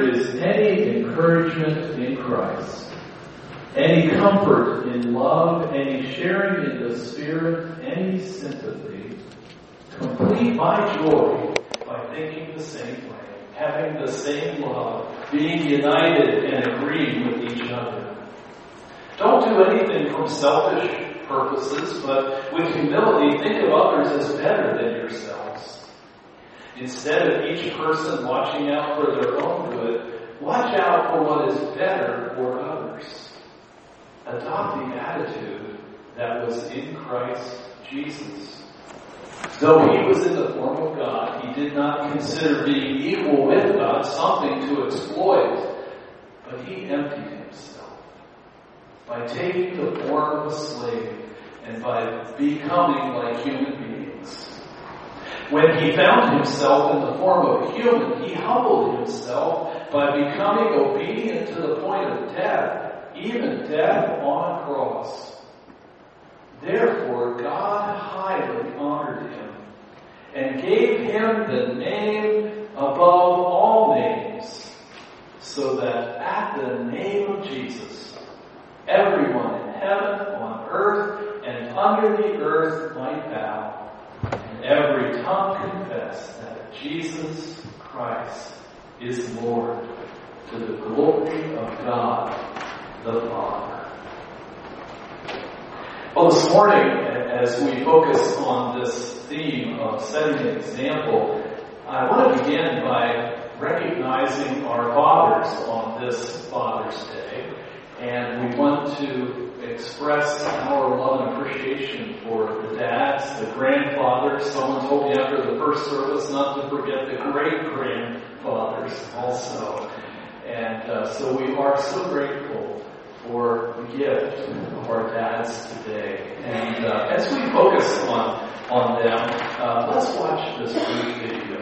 there is any encouragement in Christ, any comfort in love, any sharing in the Spirit, any sympathy, complete my joy by thinking the same way, having the same love, being united and agreeing with each other. Don't do anything from selfish purposes, but with humility think of others as better than yourselves. Instead of each person watching out for their own good, watch out for what is better for others. Adopt the attitude that was in Christ Jesus. Though he was in the form of God, he did not consider being equal with God something to exploit, but he emptied himself by taking the form of a slave and by becoming like human beings. When he found himself in the form of a human, he humbled himself by becoming obedient to the point of death, even death on a cross. Therefore, God highly honored him and gave him the name above all names, so that at the name of Jesus, everyone in heaven, on earth, and under the earth might bow, and every tongue confess that Jesus Christ is Lord, to the glory of God the Father. Well, this morning, as we focus on this theme of setting an example, I want to begin by recognizing our fathers on this Father's Day. And we want to express our love and appreciation for the dads, the grandfathers. Someone told me after the first service not to forget the great-grandfathers also. And so we are so grateful for the gift of our dads today. And as we focus on them, let's watch this brief video.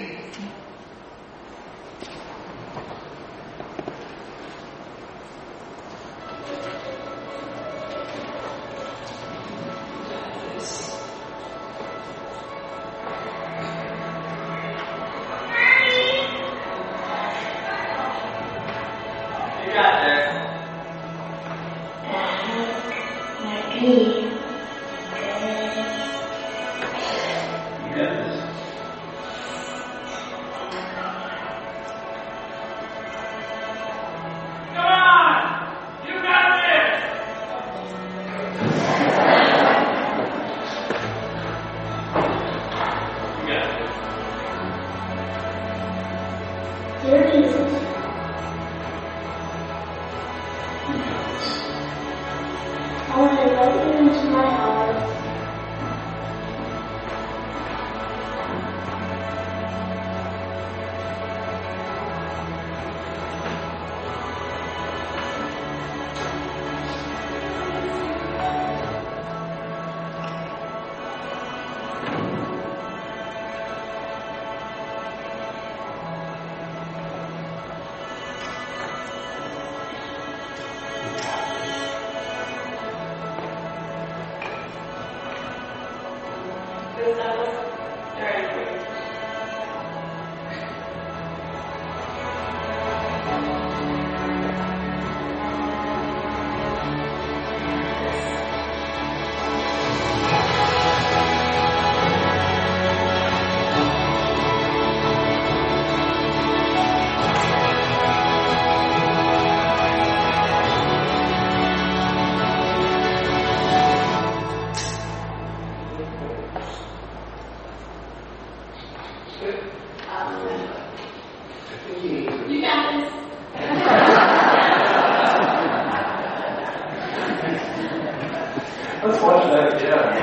Let's watch that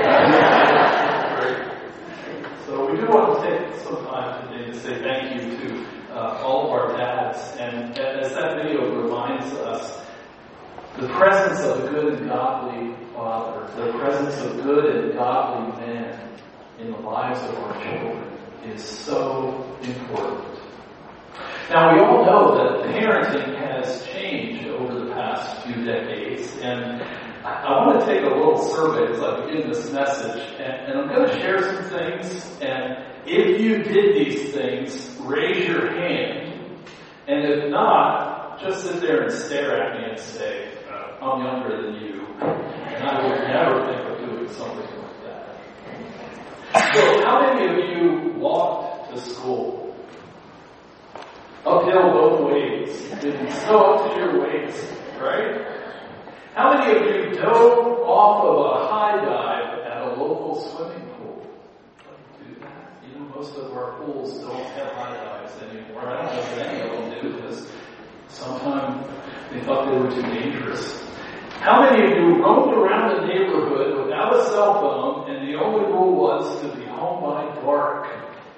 again. Great. So we do want to take some time today to say thank you to all of our dads. And as that video reminds us, the presence of a good and godly father, the presence of good and godly men in the lives of our children is so important. Now, we all know that parenting has changed over the past few decades, and I want to take a little survey as I begin this message, and I'm going to share some things, and if you did these things, raise your hand, and And if not, just sit there and stare at me and say, I'm younger than you. And I would never think of doing something like that. So how many of you walked to school? Uphill both ways. It's so up to your waist, right? How many of you dove off of a high dive at a local swimming pool? Do that? You know, most of our pools don't have high dives anymore. I don't know if any of them do this. Sometimes they thought they were too dangerous. How many of you roamed around the neighborhood without a cell phone and the only rule was to be home by dark?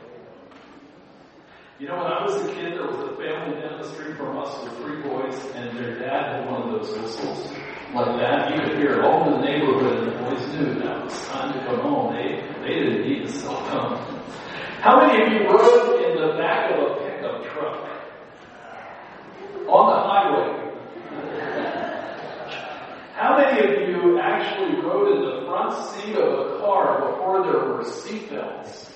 You know, when I was a kid, there was a family down the street from us with 3 boys, and their dad had one of those whistles like that. You could hear it all in the neighborhood, and the boys knew now it's time to come home. They didn't need the cell phone. How many of you rode in the back of a pickup truck on the highway? How many of you actually rode in the front seat of a car before there were seatbelts?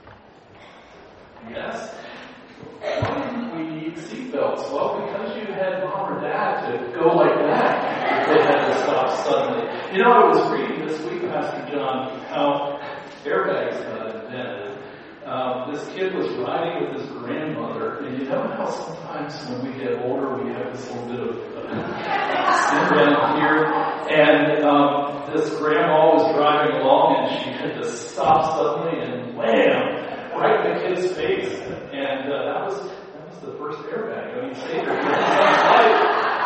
Yes? Why didn't we need seatbelts? Well, because you had mom or dad to go like that if they had to stop suddenly. You know, I was reading this week, Pastor John, how airbags got invented. This kid was riding with his grandmother, and you know how sometimes when we get older we have this little bit of skin down here, and this grandma was driving along and she had to stop suddenly and wham! Right in the kid's face, and that was the first airbag. I mean, saved her kid's life.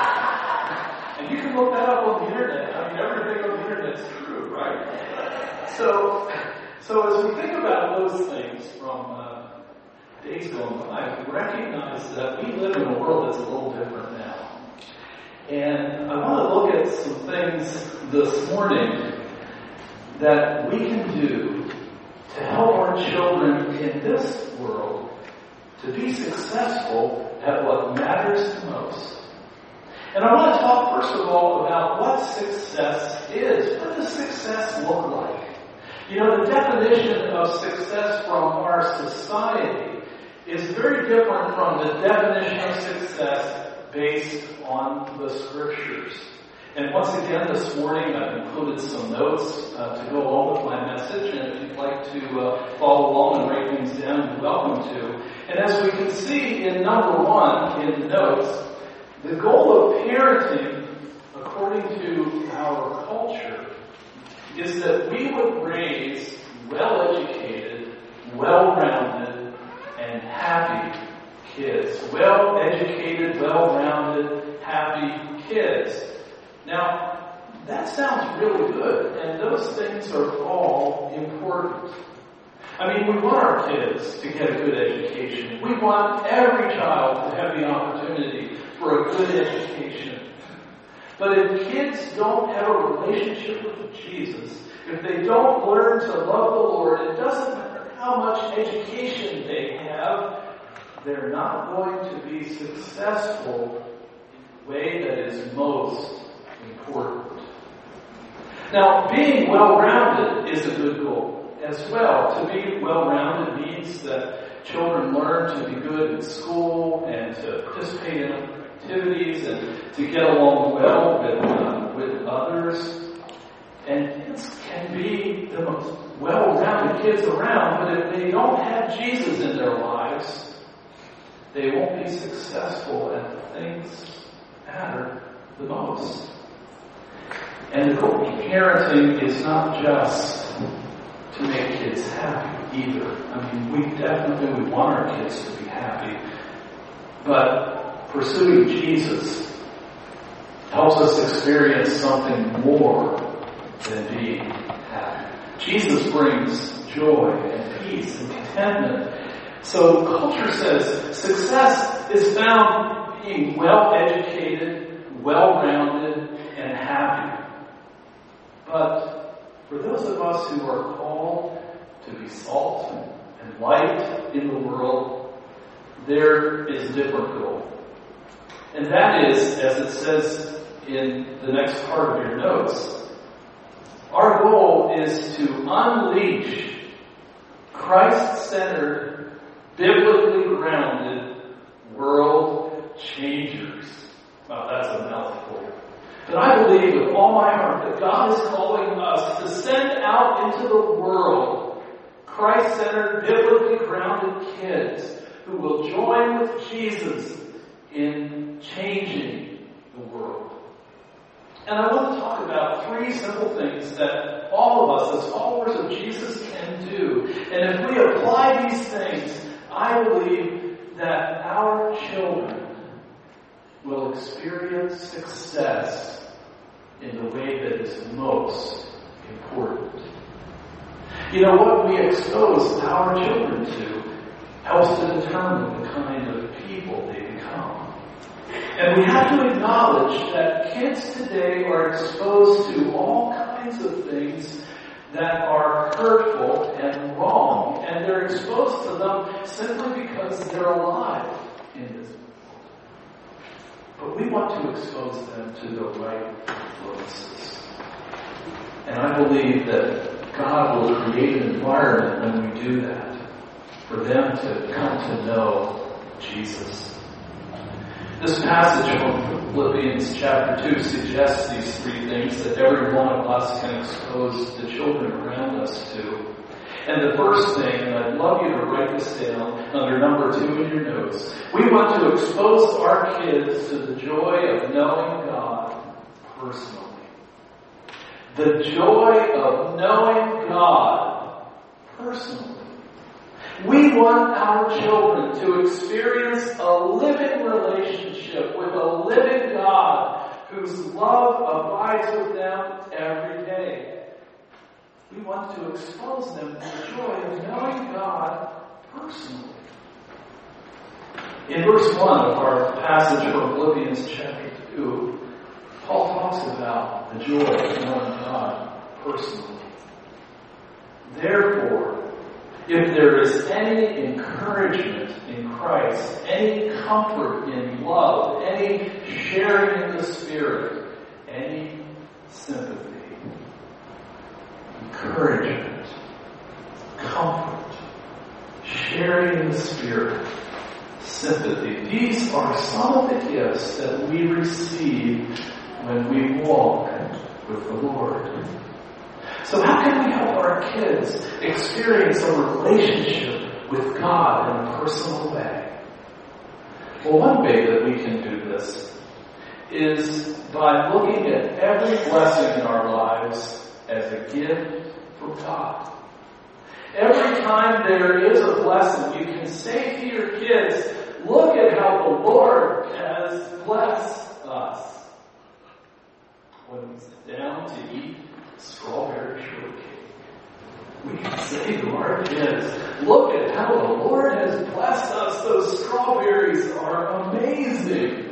And you can look that up on the internet. I mean, everything on the internet's true, right? So as we think about those things from days gone by, we recognize that we live in a world that's a little different now. And I want to look at some things this morning that we can do to help our children in this world to be successful at what matters the most. And I want to talk first of all about what success is. What does success look like? You know, the definition of success from our society is very different from the definition of success based on the Scriptures. And once again, this morning I've included some notes to go along with my message, and if you'd like to follow along and write things down, you're welcome to. And as we can see in number 1 in the notes, the goal of parenting, according to our culture, is that we would raise well-educated, well-rounded, and happy kids. Well-educated, well-rounded, happy kids. Now, that sounds really good, and those things are all important. I mean, we want our kids to get a good education. We want every child to have the opportunity for a good education. But if kids don't have a relationship with Jesus, if they don't learn to love the Lord, it doesn't matter how much education they have, they're not going to be successful in the way that is most important. Now, being well-rounded is a good goal as well. To be well-rounded means that children learn to be good in school and to participate in activities and to get along well with others. And kids can be the most well-rounded kids around, but if they don't have Jesus in their lives, they won't be successful at the things that matter the most. And the goal of parenting is not just to make kids happy either. I mean, we definitely want our kids to be happy. But pursuing Jesus helps us experience something more than being happy. Jesus brings joy and peace and contentment. So culture says success is found being well-educated, well-rounded, and happy. But for those of us who are called to be salt and light in the world, there is a different goal. And that is, as it says in the next part of your notes, our goal is to unleash Christ-centered, biblically grounded, world changers. Well, that's a mouthful. But I believe with all my heart that God is calling us to send out into the world Christ-centered, biblically grounded kids who will join with Jesus in changing the world. And I want to talk about 3 simple things that all of us as followers of Jesus can do. And if we apply these things, I believe that our children will experience success in the way that is most important. You know, what we expose our children to helps to determine the kind of people they become. And we have to acknowledge that kids today are exposed to all kinds of things that are hurtful and wrong. And they're exposed to them simply because they're alive in this world. But we want to expose them to the right influences. And I believe that God will create an environment when we do that for them to come to know Jesus. This passage from Philippians chapter 2 suggests these 3 things that every one of us can expose the children around us to. And the first thing, and I'd love you to write this down under number 2 in your notes, we want to expose our kids to the joy of knowing God personally. The joy of knowing God personally. We want our children to experience a living relationship with a living God whose love abides with them every day. We want to expose them to the joy of knowing God personally. In verse 1 of our passage from Philippians chapter 2, Paul talks about the joy of knowing God personally. Therefore, if there is any encouragement in Christ, any comfort in love, any sharing in the Spirit, any sympathy, encouragement, comfort, sharing in the Spirit, sympathy. These are some of the gifts that we receive when we walk with the Lord. So how can we help our kids experience a relationship with God in a personal way? Well, one way that we can do this is by looking at every blessing in our lives as a gift from God. Every time there is a blessing, you can say to your kids, look at how the Lord has blessed us. When we sit down to eat strawberry shortcake, we can say to our kids, look at how the Lord has blessed us. Those strawberries are amazing.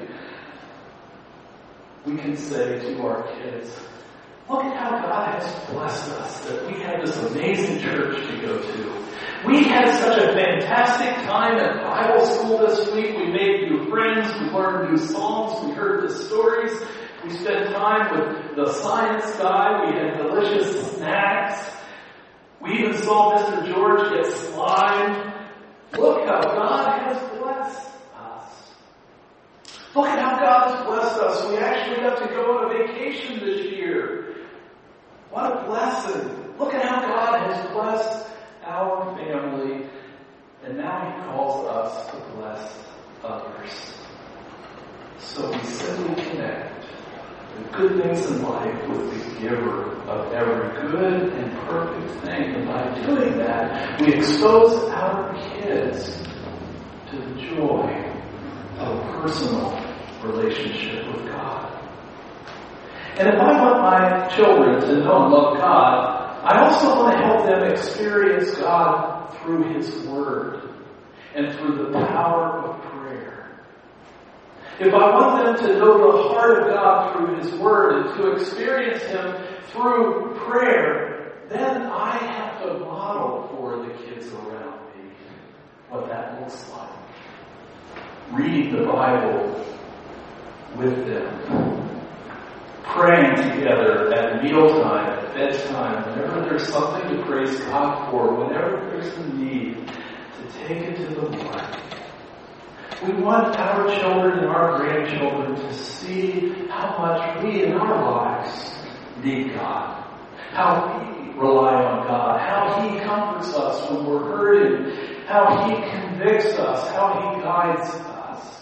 We can say to our kids, look at how God has blessed us that we had this amazing church to go to. We had such a fantastic time at Bible school this week. We made new friends. We learned new songs. We heard the stories. We spent time with the science guy. We had delicious snacks. We even saw Mr. George get slime. Look how God has blessed us. Look at how God has blessed us. We actually got to go on a vacation this year. What a blessing. Look at how God has blessed our family. And now He calls us to bless others. So we simply connect the good things in life with the giver of every good and perfect thing. And by doing that, we expose our kids to the joy of a personal relationship with God. And if I want my children to know and love God, I also want to help them experience God through His Word and through the power of prayer. If I want them to know the heart of God through His Word and to experience Him through prayer, then I have to model for the kids around me what that looks like. Reading the Bible with them. Praying together at mealtime, at bedtime, whenever there's something to praise God for, whenever there's a need to take it to the Lord. We want our children and our grandchildren to see how much we in our lives need God, how we rely on God, how He comforts us when we're hurting, how He convicts us, how He guides us.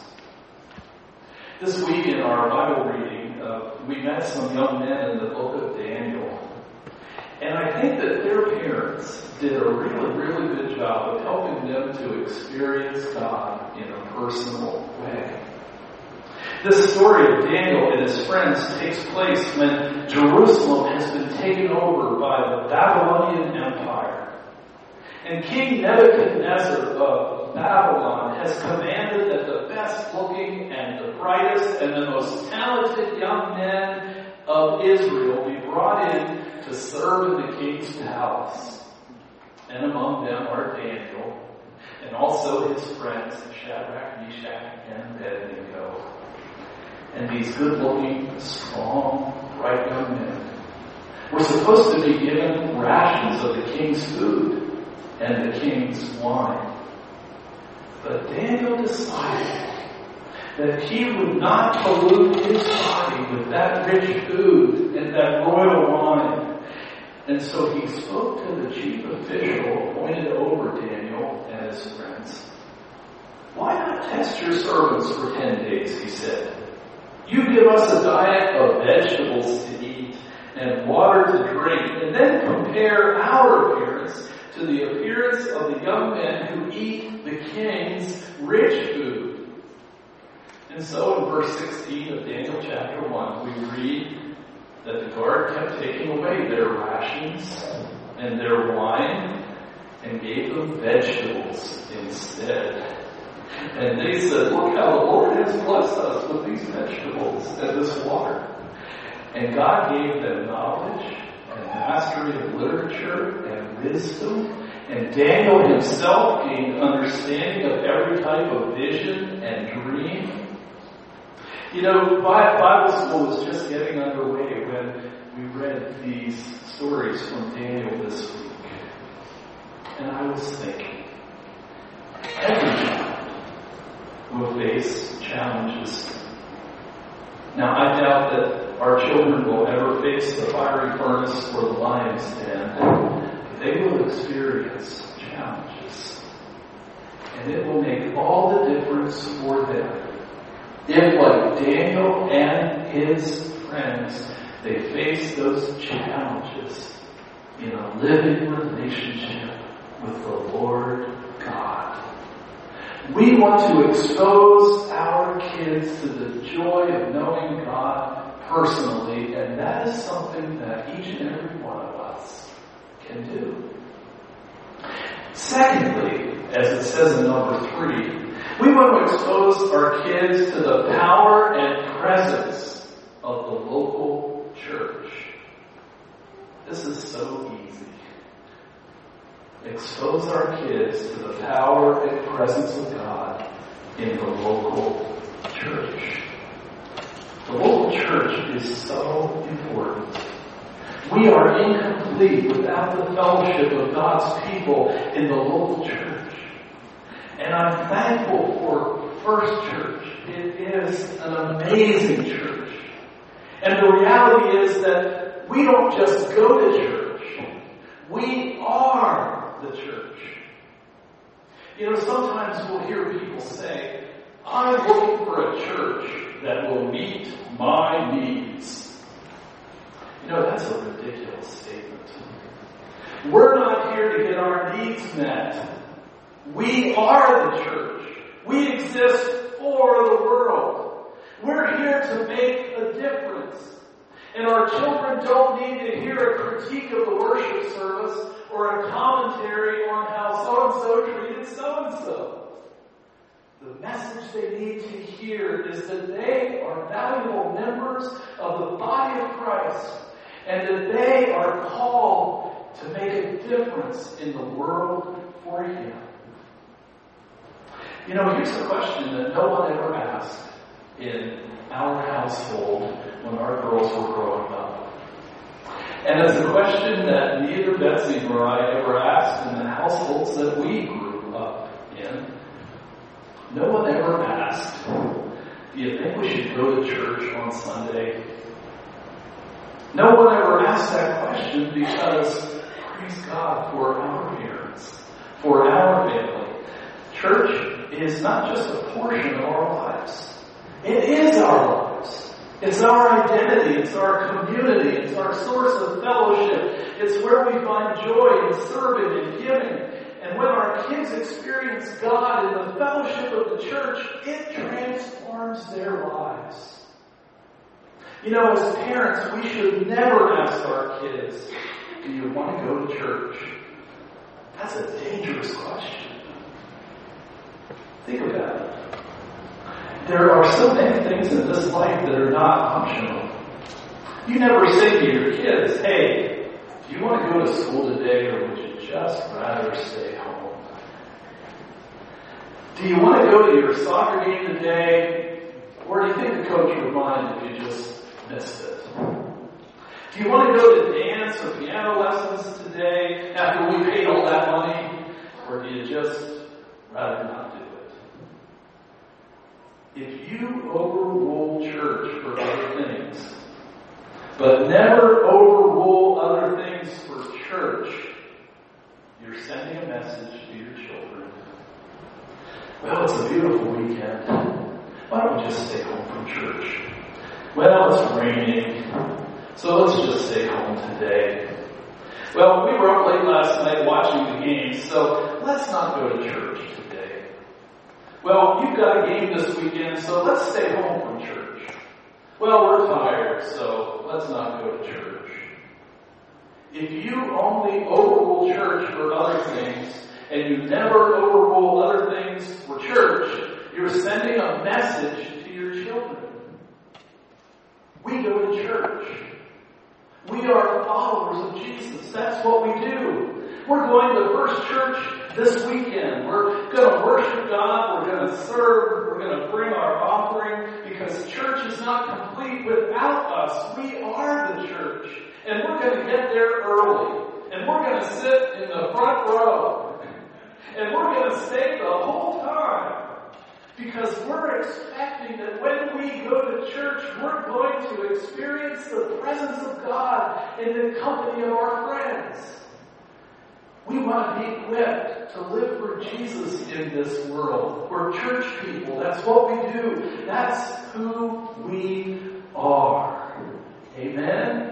This week in our Bible reading, we met some young men in the book of Daniel. And I think that their parents did a really, really good job of helping them to experience God in a personal way. This story of Daniel and his friends takes place when Jerusalem has been taken over by the Babylonian Empire. And King Nebuchadnezzar of Babylon has commanded that the best looking and the brightest and the most talented young men of Israel be brought in to serve in the king's palace. And among them are Daniel and also his friends Shadrach, Meshach, and Abednego. And these good-looking, strong, bright young men were supposed to be given rations of the king's food and the king's wine. But Daniel decided that he would not pollute his body with that rich food and that royal wine. And so he spoke to the chief official appointed over Daniel and his friends. Why not test your servants for 10 days, he said. You give us a diet of vegetables to eat and water to drink, and then compare our appearance to the appearance of the young men who eat the king's rich food. And so in verse 16 of Daniel chapter 1, we read that the guard kept taking away their rations and their wine and gave them vegetables instead. And they said, look how the Lord has blessed us with these vegetables and this water. And God gave them knowledge and mastery of literature and wisdom. And Daniel himself gained understanding of every type of vision and dream. You know, Bible school was just getting underway when we read these stories from Daniel this week. And I was thinking, every child will face challenges. Now, I doubt that our children will ever face the fiery furnace or the lion's den, but they will experience challenges. And it will make all the difference for them if, like Daniel and his friends, they face those challenges in a living relationship with the Lord God. We want to expose our kids to the joy of knowing God personally, and that is something that each and every one of us can do. Secondly, as it says in number 3, we want to expose our kids to the power and presence of the local church. This is so easy. Expose our kids to the power and presence of God in the local church. The local church is so important. We are incomplete without the fellowship of God's people in the local church. And I'm thankful for First Church. It is an amazing church. And the reality is that we don't just go to church. We are the church. You know, sometimes we'll hear people say, I'm looking for a church that will meet my needs. You know, that's a ridiculous statement. We're not here to get our needs met. We are the church. We exist for the world. We're here to make a difference. And our children don't need to hear a critique of the worship service or a commentary on how so-and-so treated so-and-so. The message they need to hear is that they are valuable members of the body of Christ and that they are called to make a difference in the world for Him. You know, here's a question that no one ever asked in our household when our girls were growing up. And it's a question that neither Betsy nor I ever asked in the households that we grew up in. No one ever asked, do you think we should go to church on Sunday? No one ever asked that question because, praise God for our parents, for our family. Church is not just a portion of our lives. It is our lives. It's our identity. It's our community. It's our source of fellowship. It's where we find joy in serving and giving. And when our kids experience God in the fellowship of the church, it transforms their lives. You know, as parents, we should never ask our kids, do you want to go to church? That's a dangerous question. Think about it. There are so many things in this life that are not optional. You never say to your kids, hey, do you want to go to school today or would you just rather stay home? Do you want to go to your soccer game today or do you think the coach would mind if you just missed it? Do you want to go to dance or piano lessons today after we paid all that money? Or do you just rather not do it? If you overrule church for other things, but never overrule other things for church, you're sending a message to your children. Well, it's a beautiful weekend. Why don't we just stay home from church? Well, it's raining, so let's just stay home today. Well, we were up late last night watching the game, so let's not go to church today. Well, you've got a game this weekend, so let's stay home from church. Well, we're tired, so let's not go to church. If you only overrule church for other things, and you never overrule other things for church, you're sending a message to your children. We go to church. We are followers of Jesus. That's what we do. We're going to First Church this weekend. We're going to worship God. We're going to serve. We're going to bring our offering because church is not complete without us. We are the church. And we're going to get there early. And we're going to sit in the front row. And we're going to stay the whole time. Because we're expecting that when we go to church, we're going to experience the presence of God in the company of our friends. We want to be equipped to live for Jesus in this world. We're church people. That's what we do. That's who we are. Amen?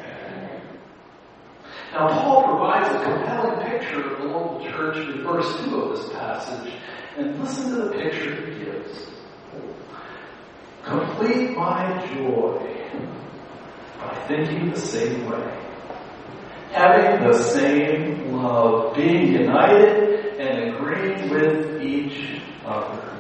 Now, Paul provides a compelling picture of the local church in verse 2 of this passage. And listen to the picture he gives. Complete my joy by thinking the same way, having the same love, being united and agreeing with each other.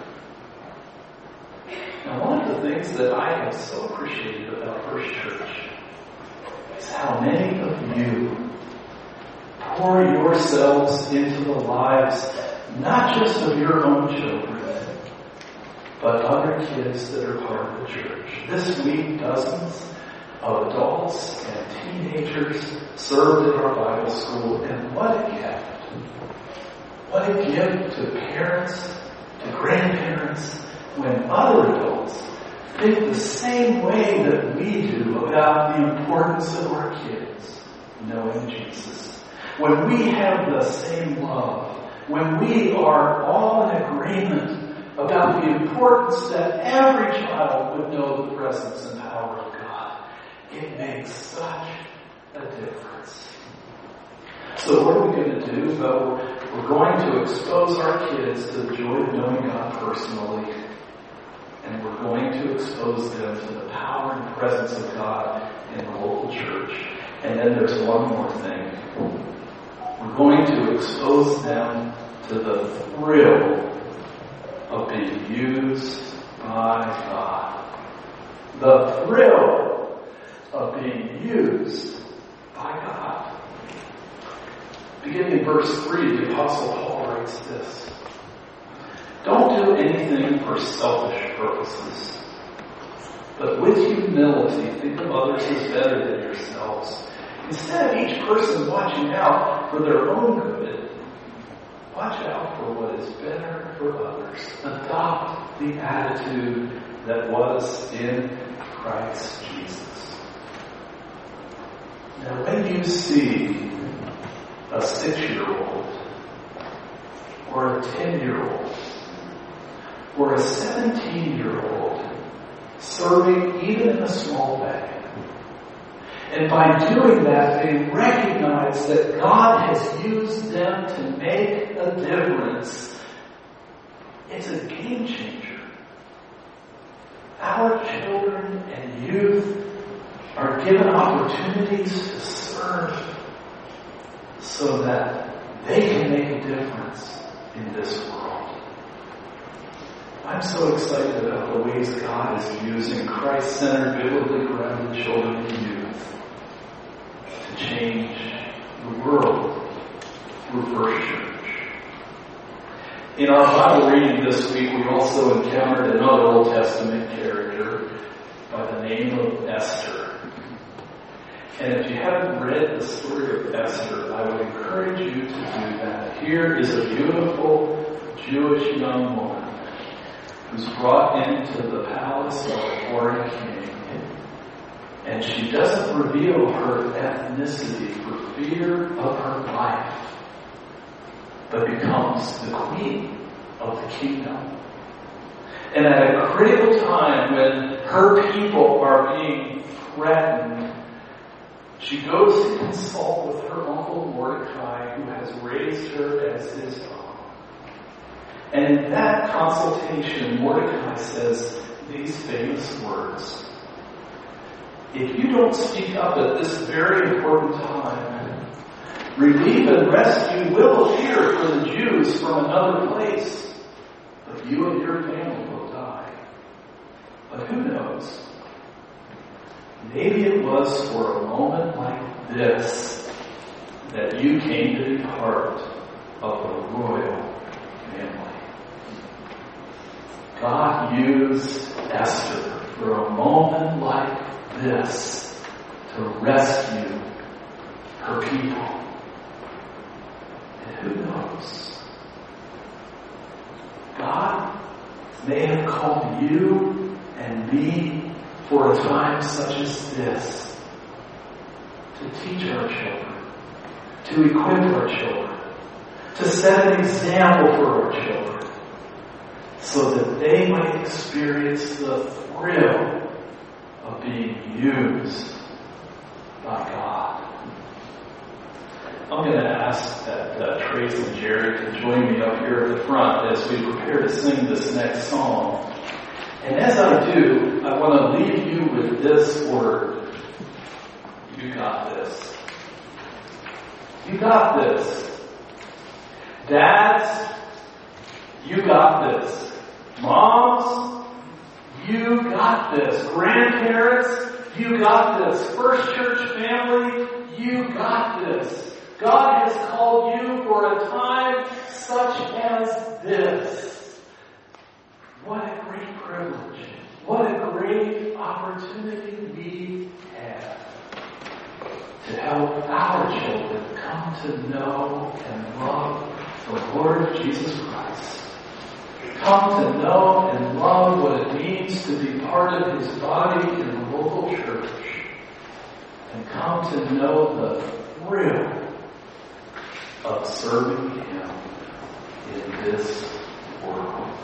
Now, one of the things that I have so appreciated about First Church is how many of you pour yourselves into the lives not just of your own children, but other kids that are part of the church. This week, dozens of adults and teenagers served in our Bible school, and what a gift. What a gift to parents, to grandparents, when other adults think the same way that we do about the importance of our kids knowing Jesus. When we have the same love, when we are all in agreement about the importance that every child would know the presence and power of God, it makes such a difference. So what are we going to do? Well, we're going to expose our kids to the joy of knowing God personally, and we're going to expose them to the power and presence of God in the local church. And then there's one more thing. We're going to expose them to the thrill of being used by God. The thrill of being used by God. Beginning in verse 3, the Apostle Paul writes this. Don't do anything for selfish purposes, but with humility think of others as better than yourselves. Instead of each person watching out for their own good, watch out for what is better for others. Adopt the attitude that was in Christ Jesus. Now, when you see a 6-year-old or a 10-year-old or a 17-year-old serving even in a small way, and by doing that, they recognize that God has used them to make a difference. It's a game changer. Our children and youth are given opportunities to serve so that they can make a difference in this world. I'm so excited about the ways God is using Christ-centered, biblically grounded children and youth to change the world through First Church. In our Bible reading this week, we also encountered another Old Testament character by the name of Esther. And if you haven't read the story of Esther, I would encourage you to do that. Here is a beautiful Jewish young woman who's brought into the palace of a foreign king. And she doesn't reveal her ethnicity for fear of her life, but becomes the queen of the kingdom. And at a critical time when her people are being threatened, she goes to consult with her uncle Mordecai, who has raised her as his own. And in that consultation, Mordecai says these famous words: if you don't speak up at this very important time, relief and rescue will appear for the Jews from another place, but you and your family will die. But who knows? Maybe it was for a moment like this that you came to be part of the royal family. God used Esther for a moment like this to rescue her people. And who knows? God may have called you and me for a time such as this to teach our children, to equip our children, to set an example for our children, so that they might experience the thrill of being used by God. I'm going to ask that Trace and Jerry can join me up here at the front as we prepare to sing this next song. And as I do, I want to leave you with this word. You got this. You got this. Dads, you got this. Moms, you got this. Grandparents, you got this. First Church family, you got this. God has called you for a time such as this. What a great privilege. What a great opportunity we have to help our children come to know and love the Lord Jesus Christ. Come to know and love what it means to be part of His body in the local church. And come to know the thrill of serving Him in this world.